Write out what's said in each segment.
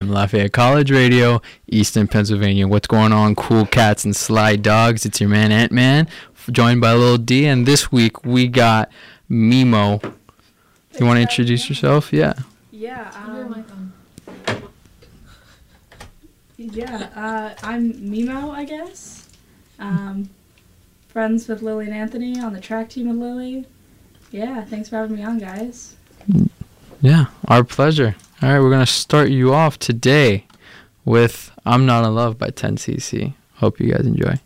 Lafayette College Radio, Easton, Pennsylvania. What's going on, cool cats and sly dogs? It's your man Ant-Man, joined by Lil D, and this week we got Mimo. You want to introduce yourself? Yeah. Yeah. I'm Mimo, I guess. Friends with Lily and Anthony, on the track team with Lily. Yeah, thanks for having me on, guys. Yeah, our pleasure. All right, we're going to start you off today with I'm Not in Love by 10cc. Hope you guys enjoy.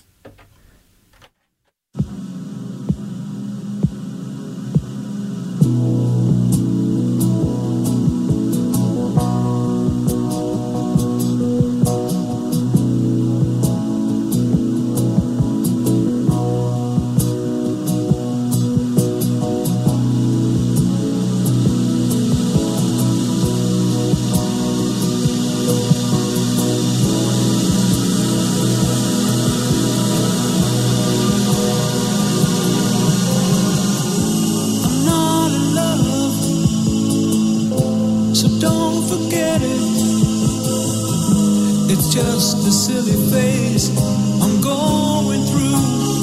Just a silly phase I'm going through,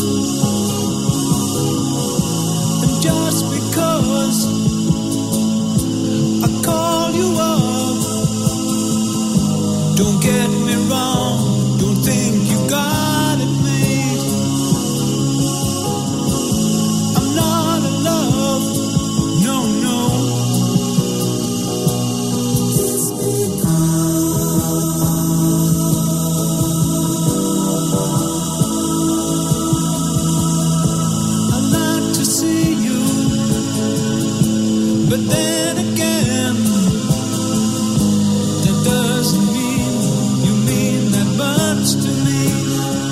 and just because I call you up, don't get me wrong, don't think you got it made. I'm not in love, no, no. But then again, that doesn't mean you mean that much to me.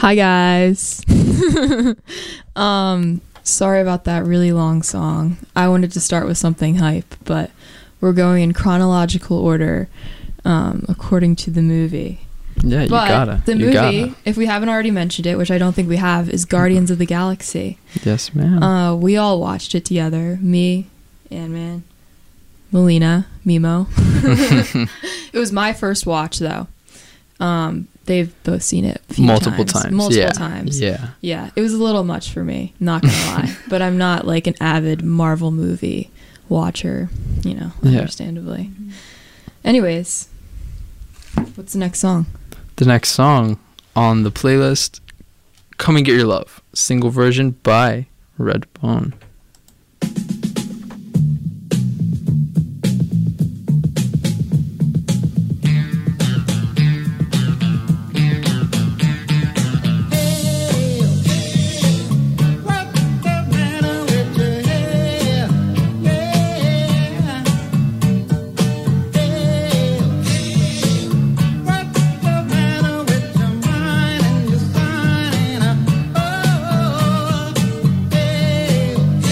Hi guys. Sorry about that really long song. I wanted to start with something hype, but we're going in chronological order, according to the movie. Yeah, you But gotta. the you movie, gotta. if we haven't already mentioned it, which I don't think we have, is Guardians of the Galaxy. Yes, ma'am. We all watched it together. Me, Ant-Man, Melina, Mimo. It was my first watch though. They've both seen it a few Multiple times. Multiple Yeah. times. Yeah. Yeah, it was a little much for me, not gonna lie. But I'm not like an avid Marvel movie watcher, Yeah. understandably. Anyways, what's the next song? The next song on the playlist, Come and Get Your Love, single version by Redbone. What's the matter with your mind and your spine? Oh, hey.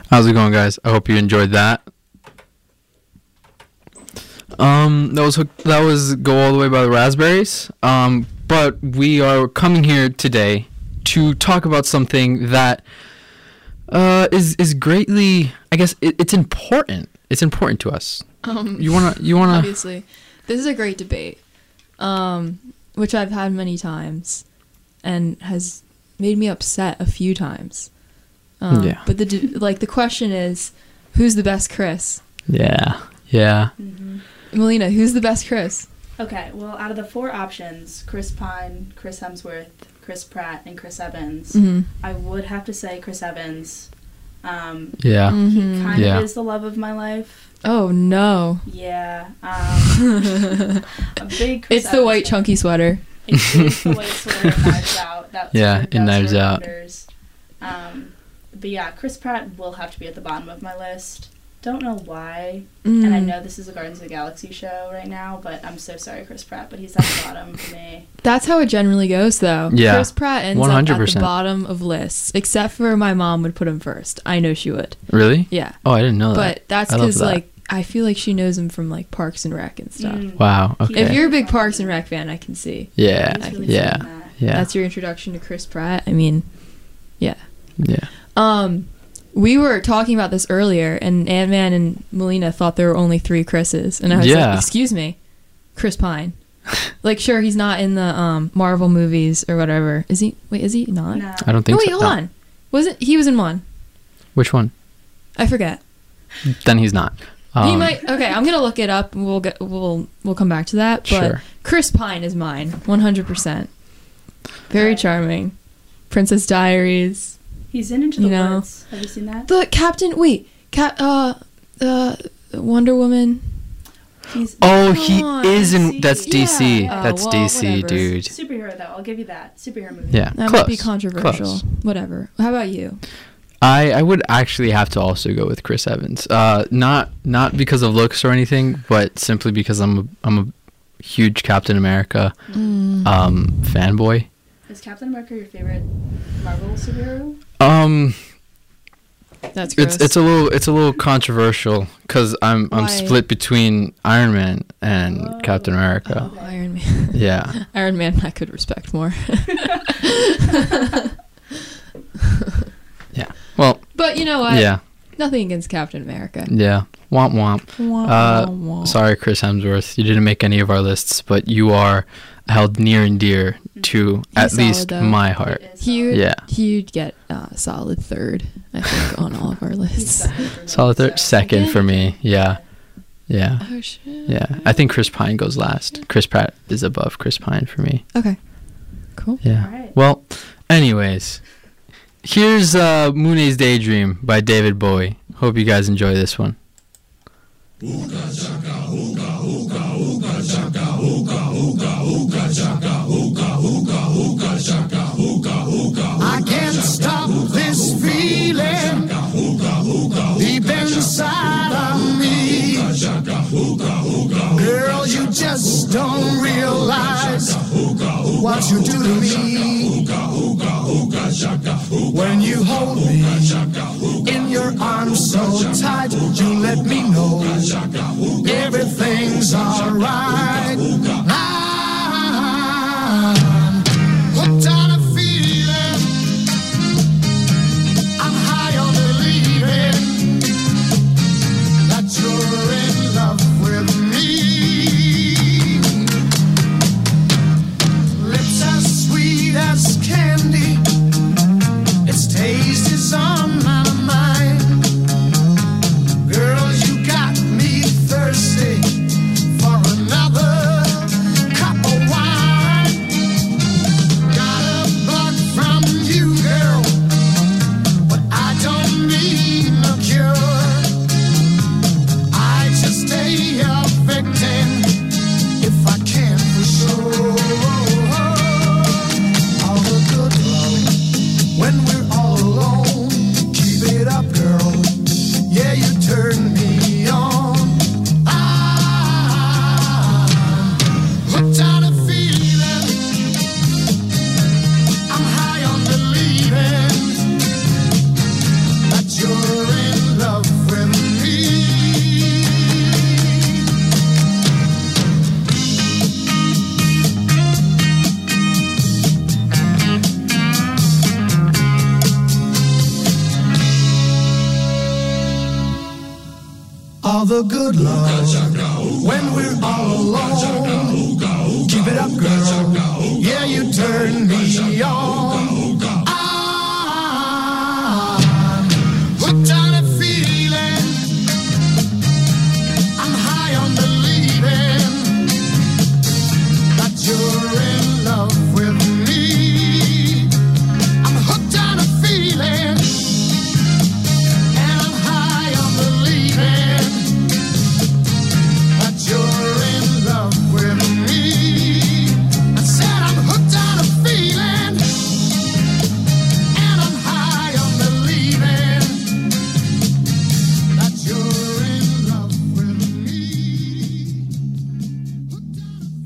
How's it going, guys? I hope you enjoyed that. That was Go All the Way by the Raspberries. But we are coming here today to talk about something that is greatly, I guess it's important. It's important to us. You wanna Obviously, this is a great debate, which I've had many times, and has made me upset a few times. Yeah. But the question is, who's the best Chris? Yeah. Mm-hmm. Melina, who's the best Chris? Okay, well, out of the 4 options, Chris Pine, Chris Hemsworth, Chris Pratt, and Chris Evans, Mm-hmm. I would have to say Chris Evans. Yeah. He kind Yeah. of is the love of my life. Oh no! Yeah. A big Chris It's the white Evans chunky sweater. It is the white sweater in Knives Out. That Yeah, sort of in does Knives her Out. wonders. But yeah, Chris Pratt will have to be at the bottom of my list. Don't know why. And I know this is a Guardians of the Galaxy show right now, but I'm so sorry, Chris Pratt, but he's at the bottom for me. That's how it generally goes, though. Yeah. Chris Pratt ends up at 100%. the bottom of lists, except for my mom would put him first. I know she would. Really? Yeah. Oh, I didn't know that. But that's I love because, that. like, I feel like she knows him from, like, Parks and Rec and stuff. Wow. Okay. If you're a big Parks and Rec fan, I can see. Yeah. He's really Yeah. good in that. Yeah. That's your introduction to Chris Pratt. I mean, yeah. Yeah. We were talking about this earlier, and Ant-Man and Melina thought there were only 3 Chris's. And I was Yeah. like, excuse me, Chris Pine. Like, sure, he's not in the Marvel movies or whatever. Is he? Wait, is he not? No. I don't think No, wait, so. hold on. He was in one. Which one? I forget. Then he's not. He might. Okay, I'm gonna look it up, and we'll come back to that. But Sure. Chris Pine is mine, 100%. Very charming. Princess Diaries. He's in Into the You know. Woods. Have you seen that? The Captain. Wait, Wonder Woman. He's Oh, Come he on, is in. DC. That's DC. Yeah. That's well, DC, whatever. dude. superhero, though. I'll give you that. Superhero movie. Yeah. That Close. might be controversial. Close. Whatever. How about you? I would actually have to also go with Chris Evans. Not because of looks or anything, but simply because I'm a huge Captain America fanboy. Is Captain America your favorite Marvel superhero? That's gross. It's a little controversial because I'm Why? split between Iron Man and Whoa. Captain America. Oh, Iron Man. Yeah. Iron Man, I could respect more. Yeah. Well. But you know what? Yeah. Nothing against Captain America. Yeah. Womp womp. Sorry, Chris Hemsworth. You didn't make any of our lists, but you are held near and dear to at solid, least though. my heart. It is He would, Yeah. he'd get solid 3rd, I think, on all of our He's lists. second for me, Solid third, so- second for me. Yeah. Yeah. Oh shit. Yeah. I think Chris Pine goes last. Chris Pratt is above Chris Pine for me. Okay. Cool. Yeah. Alright. Well, anyways, here's Mooney's Daydream by David Bowie. Hope you guys enjoy this one. I can't stop this feeling deep inside of me. Girl, you just don't realize what you do to me. When you hold me in your arms so tight, you let me know everything's alright. I'm hooked on a feeling. I'm high on believing that you're in love with me. Lips as sweet as candy, its taste is on my mind. Girl, you got me thirsty for another cup of wine. Got a bug from you, girl, but I don't need no cure. I just stay a victim if I can for sure. All the good love when we're all alone. Keep it up, girl. Yeah, you turn me on. I'm hooked on a feeling. I'm high on believing that you're in the good love when we're all alone. Keep it up, girl. Yeah, you turn me on. I'm hooked on a feeling. I'm high on believing that you're in love with me. I'm hooked on a feeling. You're in love with me. I said I'm hooked on a feeling, and I'm high on believing that you're in love with me. Hooked on a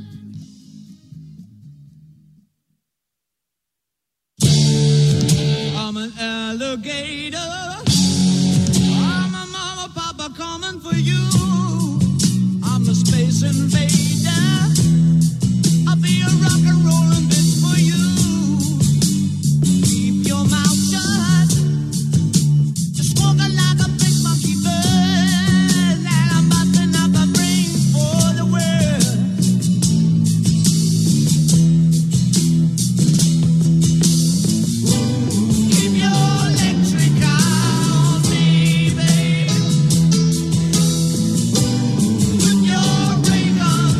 feeling. I'm an alligator. I'm a mama, papa coming for you. I'm a space invader. I'll be a rock and rollin' bitch for you. Keep your mouth shut. Just walking like a big monkey bird. And I'm busting up a brain for the world. Keep your electric eye on me, babe. Put your ring on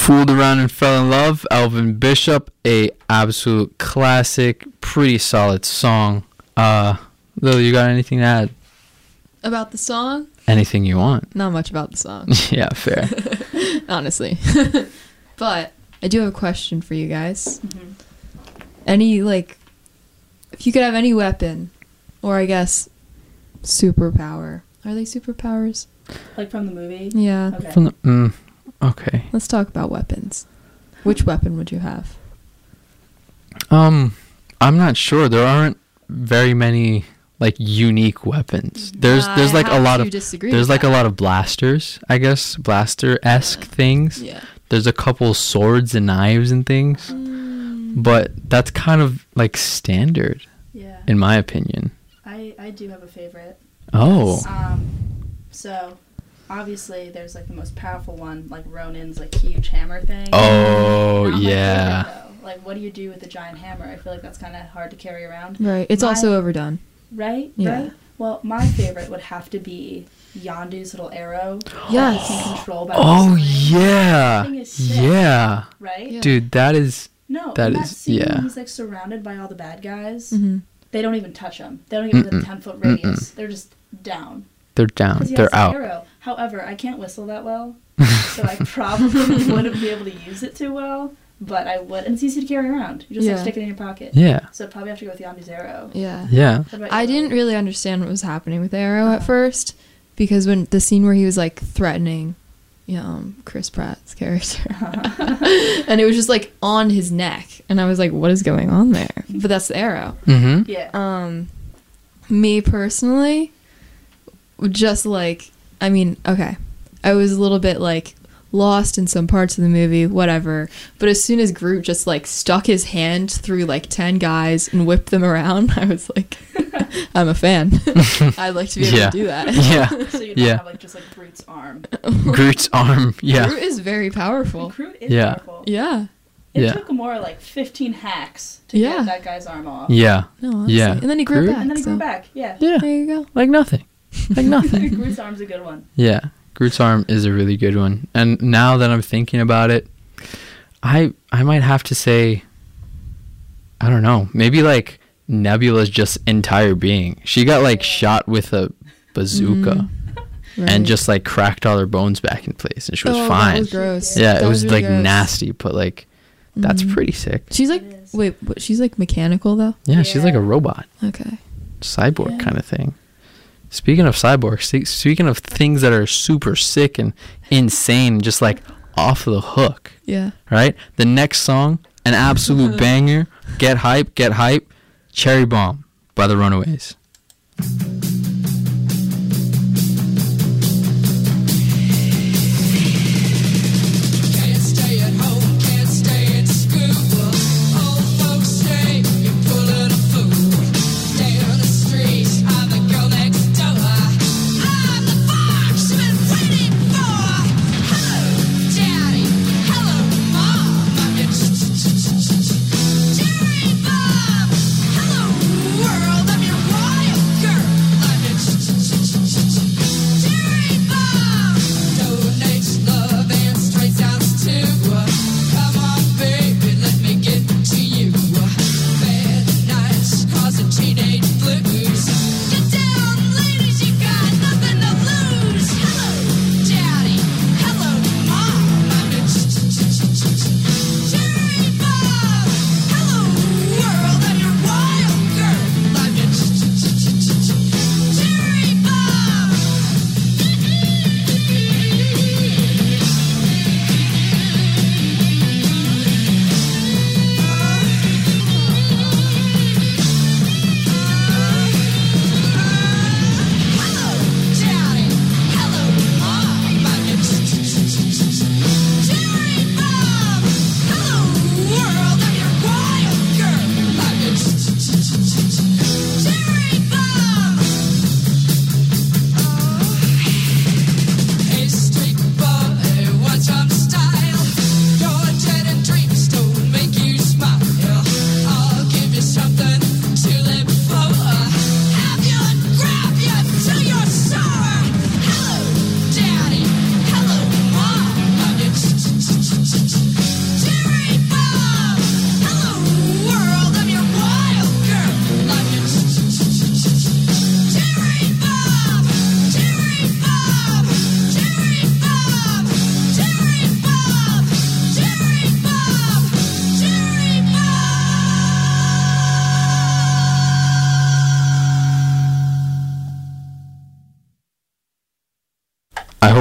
Fooled Around and Fell in Love, Elvin Bishop, a absolute classic, pretty solid song. Lil, you got anything to add? About the song? Anything you want. Not much about the song, Yeah, fair. honestly. But I do have a question for you guys. Mhm. Any, like, if you could have any weapon, or I guess superpower. Are they superpowers? Like from the movie? Yeah. Okay. From the, okay. Let's talk about weapons. Which weapon would you have? I'm not sure. There aren't very many like unique weapons. There's like a lot of there's like a lot of blasters, I guess, blaster-esque things. Yeah. There's a couple swords and knives and things, but that's kind of like standard Yeah. in my opinion. I do have a favorite. Oh. So obviously there's like the most powerful one, like Ronin's like huge hammer thing. Oh, Not my yeah. favorite, though. Like, what do you do with the giant hammer? I feel like that's kind of hard to carry around. Right. It's My- also overdone. Right? Yeah. Right? Well, my favorite would have to be Yondu's little arrow. Yes. That he can control by Oh whistling, yeah. That thing is sick. Yeah. Right? Yeah. Dude, that is No, That in that is- scene yeah. when he's like surrounded by all the bad guys, Mm-hmm. they don't even touch him. They don't even get a Mm-mm. 10-foot radius. They're just down. they're down. 'Cause he has They're the out. arrow. However, I can't whistle that well, so I probably wouldn't be able to use it too well. But I would, and it's easy to carry around. You just like Yeah. stick it in your pocket. Yeah. So I'd probably have to go with Yondu's arrow. Yeah. Yeah. What about I you? didn't really understand what was happening with Arrow at Uh-huh. first, because when the scene where he was like threatening, Chris Pratt's character, and it was just like on his neck, and I was like, "What is going on there?" But that's the arrow. Mm-hmm. Yeah. Me personally, just like, I mean, okay, I was a little bit like lost in some parts of the movie, whatever. But as soon as Groot just like stuck his hand through like 10 guys and whipped them around, I was like, I'm a fan. I'd like to be able Yeah. to do that. Yeah. So you don't yeah. have like just like Groot's arm. Groot's arm. Yeah. Groot is very powerful. Groot is Yeah. powerful. Yeah. It Yeah. took more like 15 hacks to Yeah. get that guy's arm off. Yeah. No, honestly. Yeah. And then he grew Groot- back. And then he so- grew back. Yeah. Yeah. There you go. Like nothing. Like nothing. Groot's arm's a good one. Yeah. Groot's arm is a really good one. And now that I'm thinking about it, I might have to say, I don't know, maybe like Nebula's just entire being. She got like shot with a bazooka Right. and just like cracked all her bones back in place and she was Oh, fine. That was gross. Yeah, That it was really like gross. nasty, but like that's Mhm. pretty sick. She's like, It is. wait, but she's like mechanical though? Yeah, she's like a Yeah. robot, Okay. cyborg Yeah. kind of thing. Speaking of cyborgs, speaking of things that are super sick and insane, just like off the hook, Yeah. right? The next song, an absolute banger. Get hype, get hype. Cherry Bomb by the Runaways. Can't stay at home, can't stay at school. Old folks say you're pulling a fool. Stay on the streets, I'm the girl next door. I'm the fox you've been waiting for. Hello, Daddy. Hello, Mom. I'm your Cherry Bomb. Hello, world. I'm your royal girl.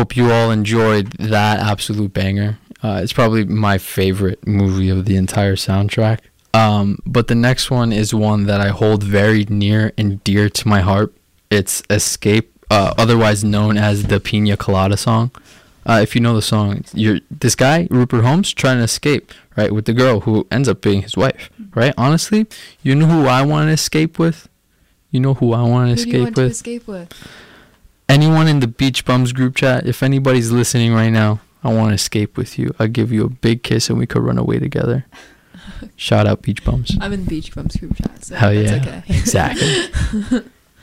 hope you all enjoyed that absolute banger. It's probably my favorite movie of the entire soundtrack. But the next one is one that I hold very near and dear to my heart. It's Escape, otherwise known as the Pina Colada song. If you know the song, this guy, Rupert Holmes, trying to escape, right, with the girl who ends up being his wife, right? Honestly, you know who I want to escape with? You know who I want to Who do you escape want to with? escape with? Anyone in the Beach Bums group chat, if anybody's listening right now, I want to escape with you. I'll give you a big kiss and we could run away together. Shout out Beach Bums. I'm in the Beach Bums group chat, so Hell that's yeah. okay. Exactly.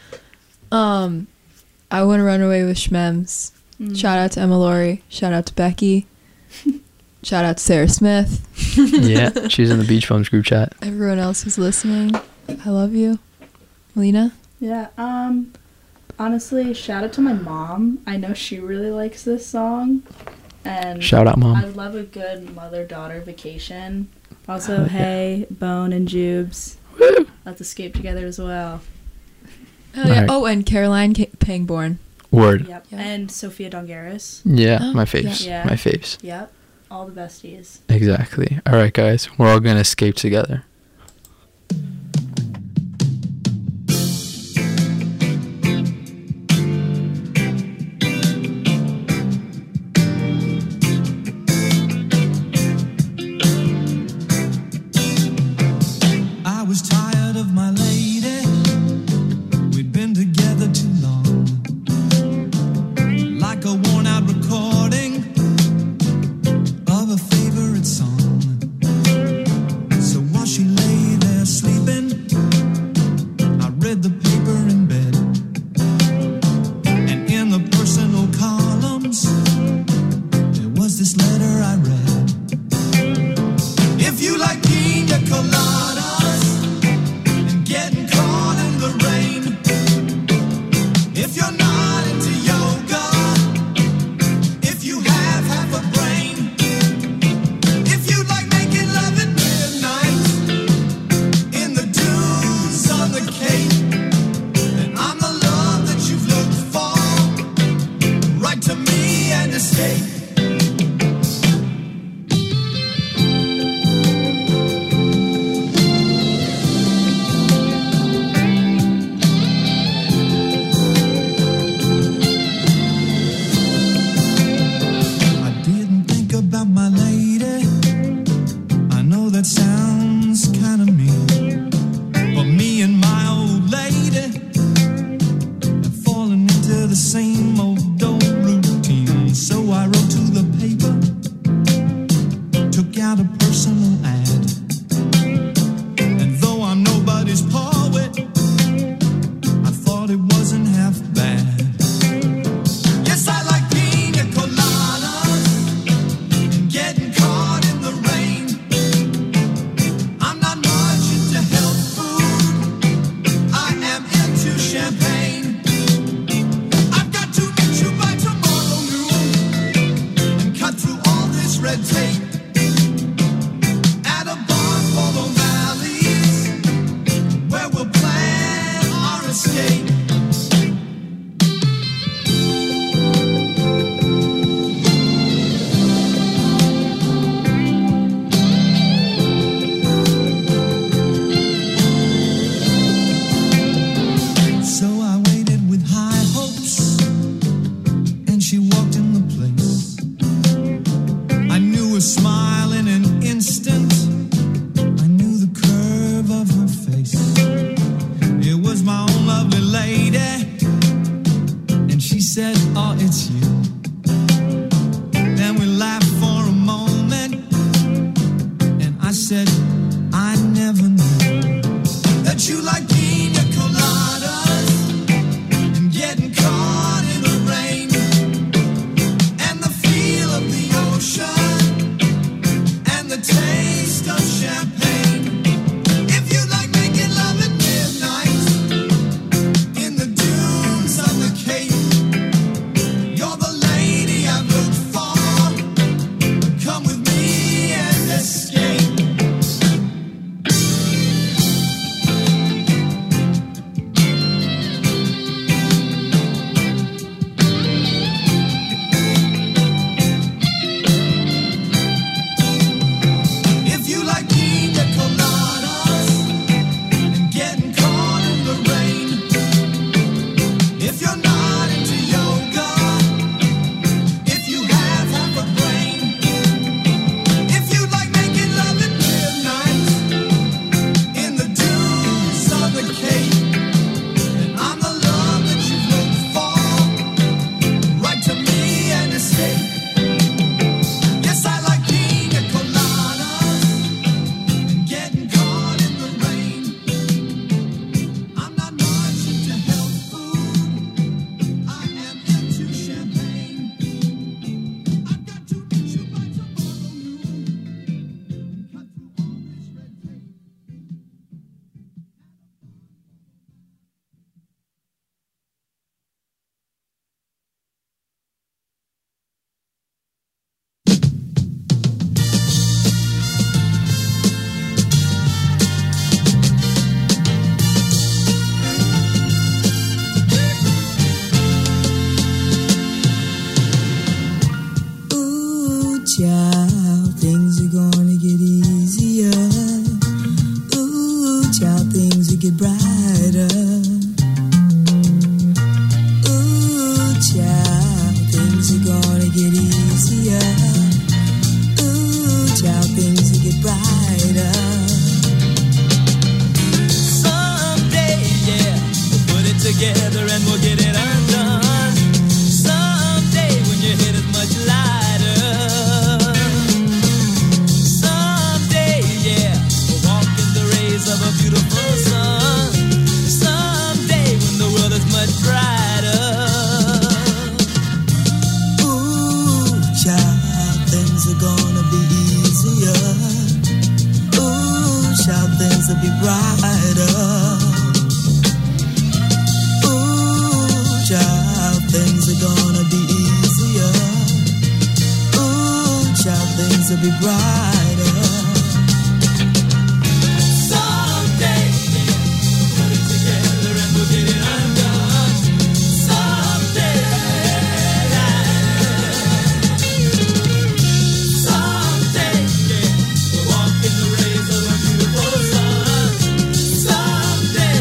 I want to run away with Shmems. Shout out to Emma Laurie. Shout out to Becky. Shout out to Sarah Smith. Yeah, she's in the Beach Bums group chat. Everyone else who's listening, I love you. Lena? Yeah, honestly, shout out to my mom. I know she really likes this song. And Shout out, Mom. I love a good mother-daughter vacation. Also, hey, Bone and Jubes. Woo! Let's escape together as well. Oh, yeah. Alright. Oh, and Caroline Pangborn. Word. Yep. Yep. And Sophia Dongaris. Yeah, Oh, my faves. yeah. My faves. Yep. All the besties. Exactly. All right, guys. We're all going to escape together. I was tired of my lady. We'd been together too long. Like a worn out recording of a favorite song. So while she lay there sleeping, I read the paper in bed. And in the personal columns, there was this letter I read. If you like pina coladas and getting caught in the rain, if you're not into yoga, if you have half a brain, if you like making love at midnight in the dunes on the Cape, then I'm the love that you've looked for. Write to me and escape. I didn't think about my lady. I know that sounds kind of mean, but me and my old lady have fallen into the same old routine. So I wrote to the paper, took out a personal ad, and though I'm nobody's poet, I thought it wasn't half bad. Yes, I like pina coladas and getting caught in the rain. I'm not much into health food. I am into champagne. I've got to meet you by tomorrow noon and cut through all this red tape at a bar called O'Malley's, where we'll plan our escape. So I waited with high hopes, and she walked in the place. I knew a smile in an instant. I knew the curve of her face. It was my own lovely lady, and she said, "Oh, it's you." Then we laughed for a moment, and I said, "I never knew that you like pina coladas and getting caught in the rain and the feel of the ocean and the taste of champagne. If you like making love at midnight in the dunes on the Cape, you're the lady I've looked for. Come with me and escape. get brighter. Someday we'll put it together and we'll get it undone. Someday. Someday, yeah, we'll walk in the rays of a beautiful sun. Someday,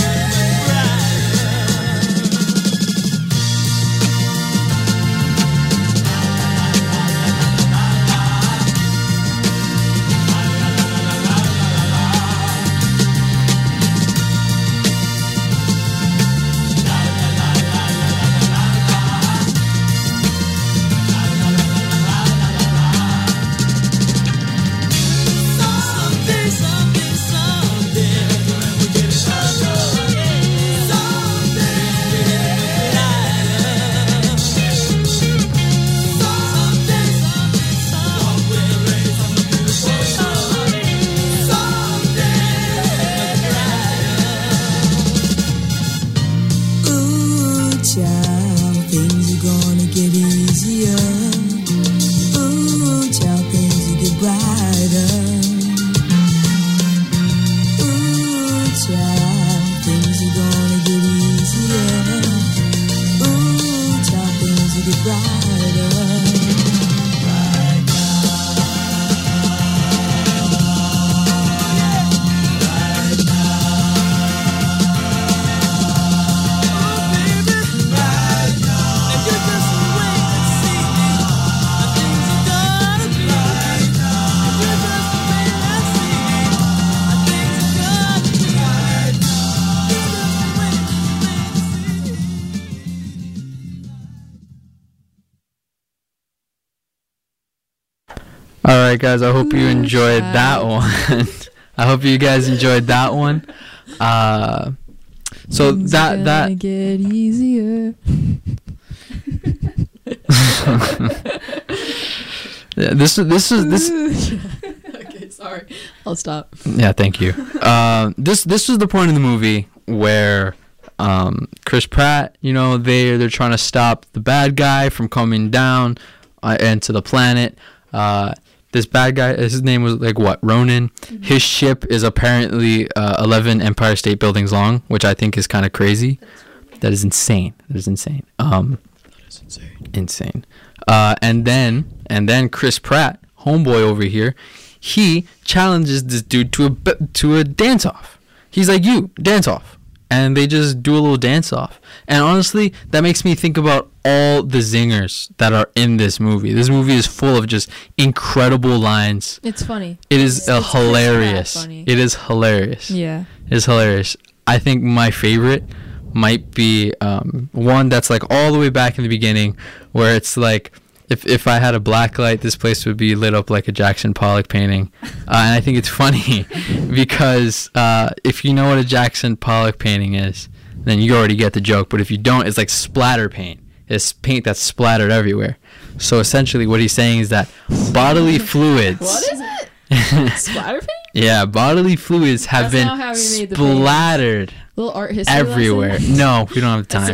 someday, someday, someday, we'll get it undone. Someday, someday, someday, rays on the beautiful sun. Someday, ooh, child, things are gonna get easier. Ooh, child, things will get brighter. Ooh, child, things are gonna get easier. Ooh, child, things will get brighter. Right now, baby, right now. And you just wait and see how things are gonna be. Right now. And you just wait and see how things are gonna be. Right now. You just wait and see. All right, guys. I hope you enjoyed that one. I hope you guys enjoyed that one. So Things are that gonna get easier. yeah, this Okay, sorry. I'll stop. yeah, thank you. This was the point of the movie where Chris Pratt, you know, they're trying to stop the bad guy from coming down into the planet. This bad guy, his name was like what, Ronan. His ship is apparently 11 Empire State Buildings long, which I think is kind of crazy. That is insane. That is insane. Insane. And then Chris Pratt, homeboy over here, he challenges this dude to a dance off. He's like, you dance off. And they just do a little dance off. And honestly, that makes me think about all the zingers that are in this movie. This movie is full of just incredible lines. It's funny. It is It's hilarious. funny. It is hilarious. Yeah. It is hilarious. I think my favorite might be one that's like all the way back in the beginning, where it's like, if I had a black light, this place would be lit up like a Jackson Pollock painting. And I think it's funny because if you know what a Jackson Pollock painting is, then you already get the joke. But if you don't, it's like splatter paint. It's paint that's splattered everywhere. So essentially what he's saying is that bodily fluids... What is it? Splatter paint? Yeah, bodily fluids have That's not how been we made the painting. splattered Little art history everywhere. lesson? No, we don't have time.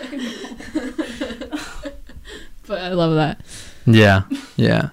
But I love that. Yeah, yeah.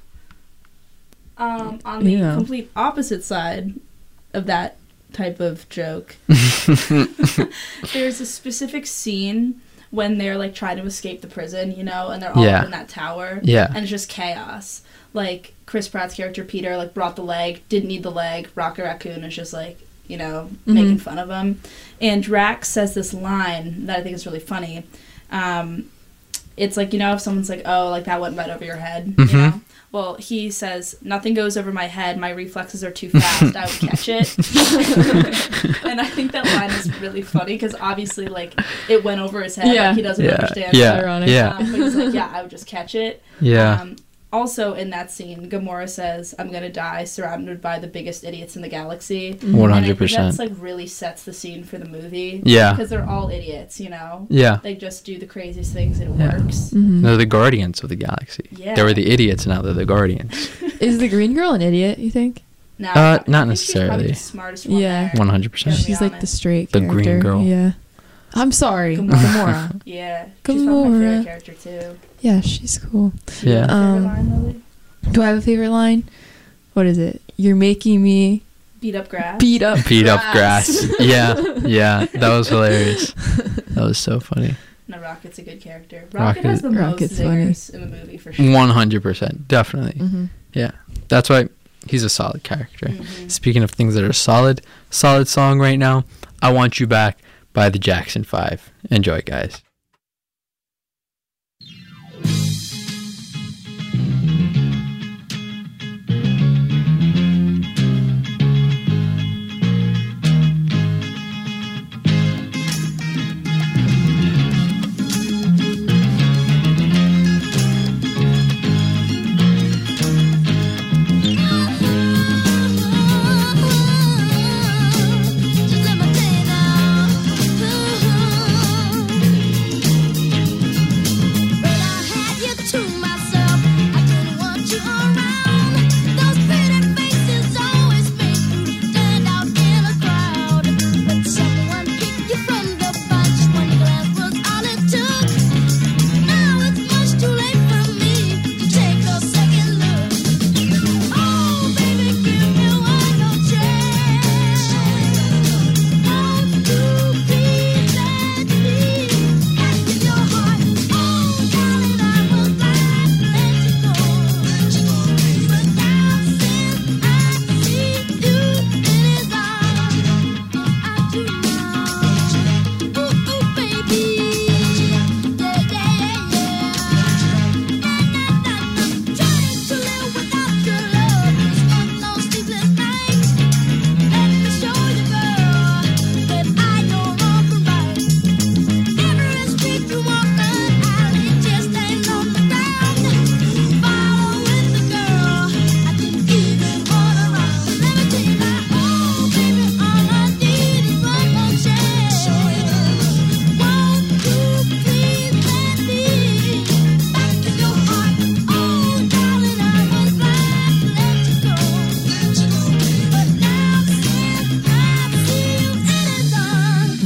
On the Yeah. complete opposite side of that type of joke, there's a specific scene when they're like trying to escape the prison, you know, and they're all Yeah. up in that tower. Yeah. And it's just chaos. Like Chris Pratt's character Peter like brought the leg, didn't need the leg. Rocket Raccoon is just like, you know, making fun of him. And Drax says this line that I think is really funny. It's like, you know, if someone's like, oh, like that went right over your head, you know? Well, he says, nothing goes over my head. My reflexes are too fast. I would catch it. And I think that line is really funny because obviously, like, it went over his head. Yeah. Like, he doesn't Yeah. understand. Yeah. Ironic. Yeah. But he's like, yeah, I would just catch it. Yeah. Also, in that scene, Gamora says, I'm going to die surrounded by the biggest idiots in the galaxy. 100%. And I think that's, like, really sets the scene for the movie. Yeah. Because they're all idiots, you know? Yeah. They just do the craziest things and it Yeah. works. They're the guardians of the galaxy. Yeah. They were the idiots, now they're the guardians. Is the green girl an idiot, you think? No, Not I think she's probably necessarily. the smartest one Yeah. there. 100%. Yeah. She's like the straight The character. green girl. Yeah. I'm sorry. Gamora. Gamora. Yeah. She's probably my Gamora. favorite character, too. Yeah, she's cool. Yeah. Favorite line, Lily? Do I have a favorite line? What is it? You're making me Beat up grass. beat up grass. Yeah, that was hilarious. That was so funny. No, Rocket's a good character. Rocket- Rocket has the most Rocket's funny. zingers in the movie for sure. 100%, definitely. Mhm. Yeah, that's why he's a solid character. Mhm. Speaking of things that are solid song right now, I Want You Back by the Jackson 5. Enjoy, guys. Just let me tell you now. But I had you to myself. I didn't want you around. Those pretty faces always make you stand out in a crowd. But someone picked you from the bunch. One glance was all it took. Now it's much too late for me to take a second look. Oh, baby, give me one more chance. Won't you please let me back in your heart? Oh, darling, I was glad to let you go. But now since I see you in his arms, I do now. Ooh, ooh, baby, yeah, yeah, yeah. Trying to live without your love, spent no sleepless nights. Let me show you, girl, that I know wrong from right. Every street you walk, an alley, just laying on the ground. Following the girl, I didn't even wanna run. Let me tell you now, oh baby, all I need is one more chance. Won't you please let me back in your heart? Oh, darling, I was glad to let you go. But now since I see you in his arms,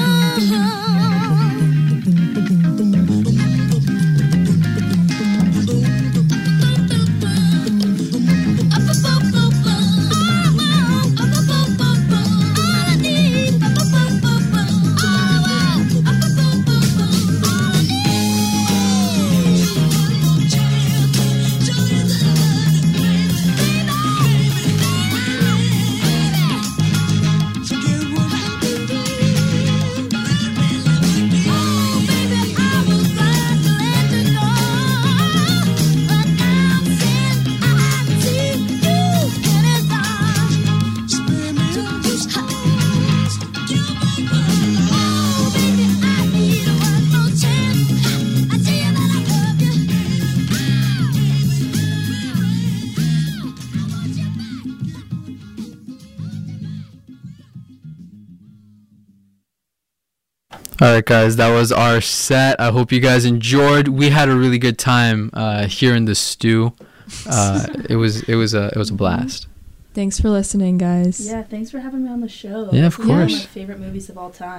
All right, guys, that was our set. I hope you guys enjoyed. We had a really good time here in the stew. It was a blast. Thanks for listening, guys. Yeah, thanks for having me on the show. Yeah, of This is one of course. my favorite movies of all time.